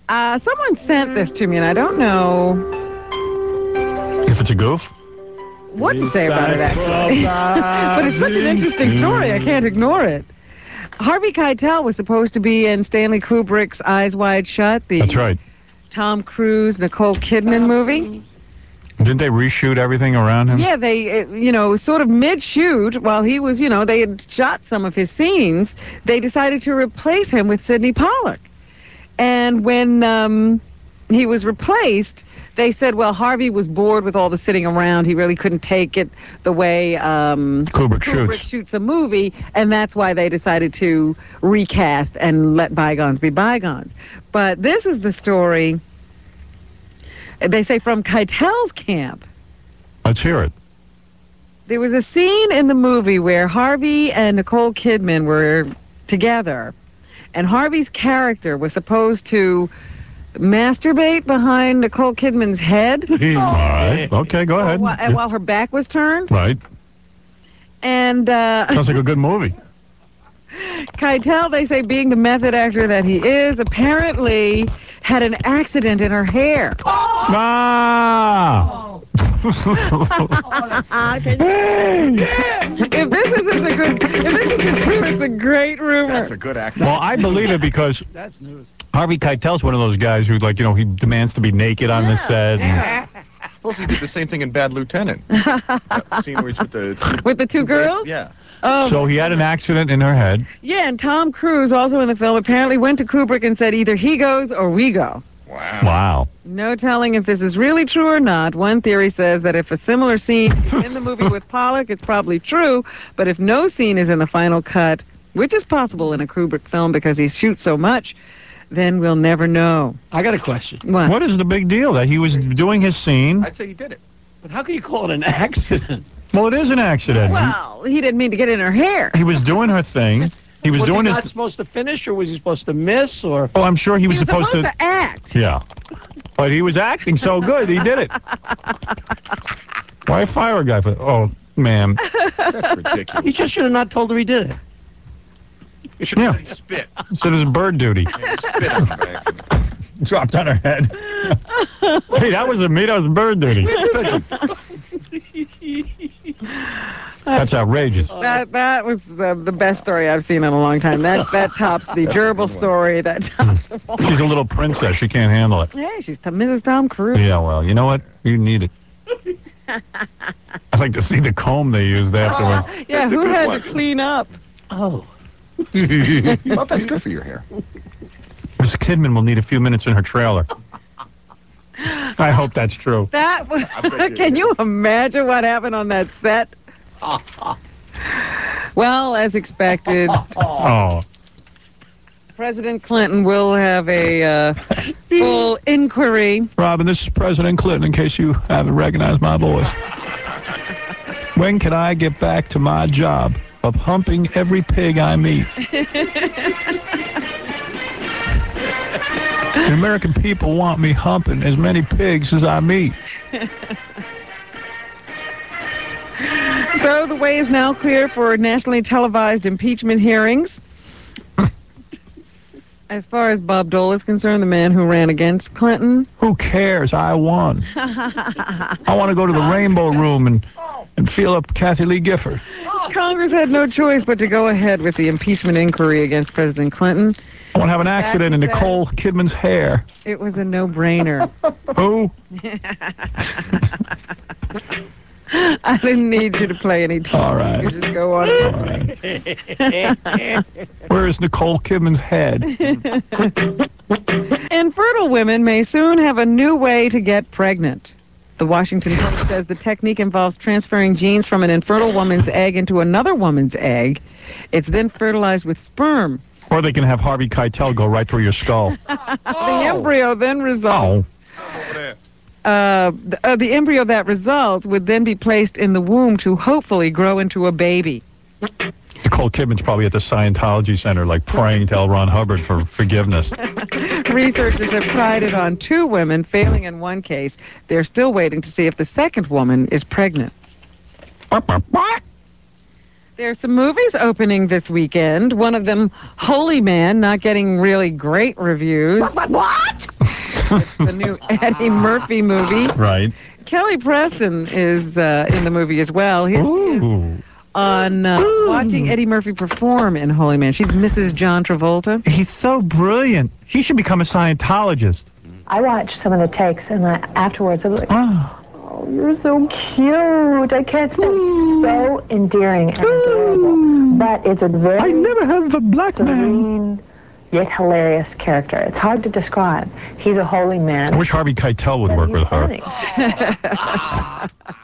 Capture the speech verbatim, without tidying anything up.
Uh, someone sent this to me, and I don't know if it's a goof. What to say about it, actually. But it's such an interesting story, I can't ignore it. Harvey Keitel was supposed to be in Stanley Kubrick's Eyes Wide Shut, the That's right. Tom Cruise, Nicole Kidman movie. Didn't they reshoot everything around him? Yeah, they, you know, sort of mid-shoot, while he was, you know, they had shot some of his scenes, they decided to replace him with Sidney Pollack. And when um, he was replaced, they said, well, Harvey was bored with all the sitting around. He really couldn't take it the way um, Kubrick, Kubrick shoots. shoots a movie, and that's why they decided to recast and let bygones be bygones. But this is the story, they say, from Keitel's camp. Let's hear it. There was a scene in the movie where Harvey and Nicole Kidman were together, and Harvey's character was supposed to masturbate behind Nicole Kidman's head. All right. Okay, go ahead. While, yeah. while her back was turned. Right. And uh, sounds like a good movie. Keitel, they say, being the method actor that he is, apparently had an accident in her hair. Ah! If this isn't a good, if this isn't true, it's a great rumor. That's a good actor. Well, I believe it because that's news. Harvey Keitel's one of those guys who, like, you know, he demands to be naked on yeah, the set. Yeah. Suppose he did the same thing in Bad Lieutenant. That scene where he's with the two, with the two girls. Yeah. Oh, so he had an accident in her head. Yeah, and Tom Cruise, also in the film, apparently went to Kubrick and said, either he goes or we go. Wow. Wow. No telling if this is really true or not. One theory says that if a similar scene is in the movie with Pollack, it's probably true. But if no scene is in the final cut, which is possible in a Kubrick film because he shoots so much, then we'll never know. I got a question. What? What is the big deal? That he was doing his scene? I'd say he did it. But how can you call it an accident? Well, it is an accident. Well, he didn't mean to get in her hair. He was doing her thing. He was, was doing he his... not supposed to finish, or was he supposed to miss, or... Oh, I'm sure he was, he was supposed, supposed to... to act. Yeah. But he was acting so good, he did it. Why fire a guy for... Oh, ma'am. That's ridiculous. He just should have not told her he did it. You should Yeah. have spit. So this is bird duty. Yeah, spit on her back. Dropped on her head. Hey, that wasn't me, that was bird duty. That's outrageous. That that was the, the best story I've seen in a long time. That that tops the gerbil story. That tops them all. She's a little princess. She can't handle it. Hey, she's t- Missus Tom Cruise. Yeah, well, you know what? You need it. I'd like to see the comb they used afterwards. Yeah, who had to clean up? Oh. Well, that's good for your hair. Miss Kidman will need a few minutes in her trailer. I hope that's true. That was, bet you can it you imagine what happened on that set? Well, as expected, Oh. President Clinton will have a uh, full inquiry. Robin, this is President Clinton, in case you haven't recognized my voice. When can I get back to my job of humping every pig I meet? The American people want me humping as many pigs as I meet. So the way is now clear for nationally televised impeachment hearings. As far as Bob Dole is concerned, the man who ran against Clinton. Who cares? I won. I want to go to the Rainbow Room and, and feel up Kathy Lee Gifford. Congress had no choice but to go ahead with the impeachment inquiry against President Clinton. I want to have an accident in Kathy said- Nicole Kidman's hair. It was a no-brainer. Who? I didn't need you to play any time. All right. You just go on. All right. Where is Nicole Kidman's head? Infertile women may soon have a new way to get pregnant. The Washington Post says the technique involves transferring genes from an infertile woman's egg into another woman's egg. It's then fertilized with sperm. Or they can have Harvey Keitel go right through your skull. The embryo then results. Oh. Uh, the, uh, the embryo that results would then be placed in the womb to hopefully grow into a baby. Nicole Kidman's probably at the Scientology Center, like praying to L. Ron Hubbard for forgiveness. Researchers have tried it on two women, failing in one case. They're still waiting to see if the second woman is pregnant. There's some movies opening this weekend. One of them, Holy Man, not getting really great reviews. What? It's the new Eddie Murphy movie. Right. Kelly Preston is uh, in the movie as well. Here she is Ooh. on uh, watching Eddie Murphy perform in Holy Man. She's Missus John Travolta. He's so brilliant. He should become a Scientologist. I watched some of the takes, and I, afterwards I was like, Oh. oh, you're so cute. I can't stand it. So endearing and adorable. But it's a very I never heard of a black man. serene, yet hilarious character. It's hard to describe. He's a holy man. I wish Harvey Keitel would but work he's with her. funny.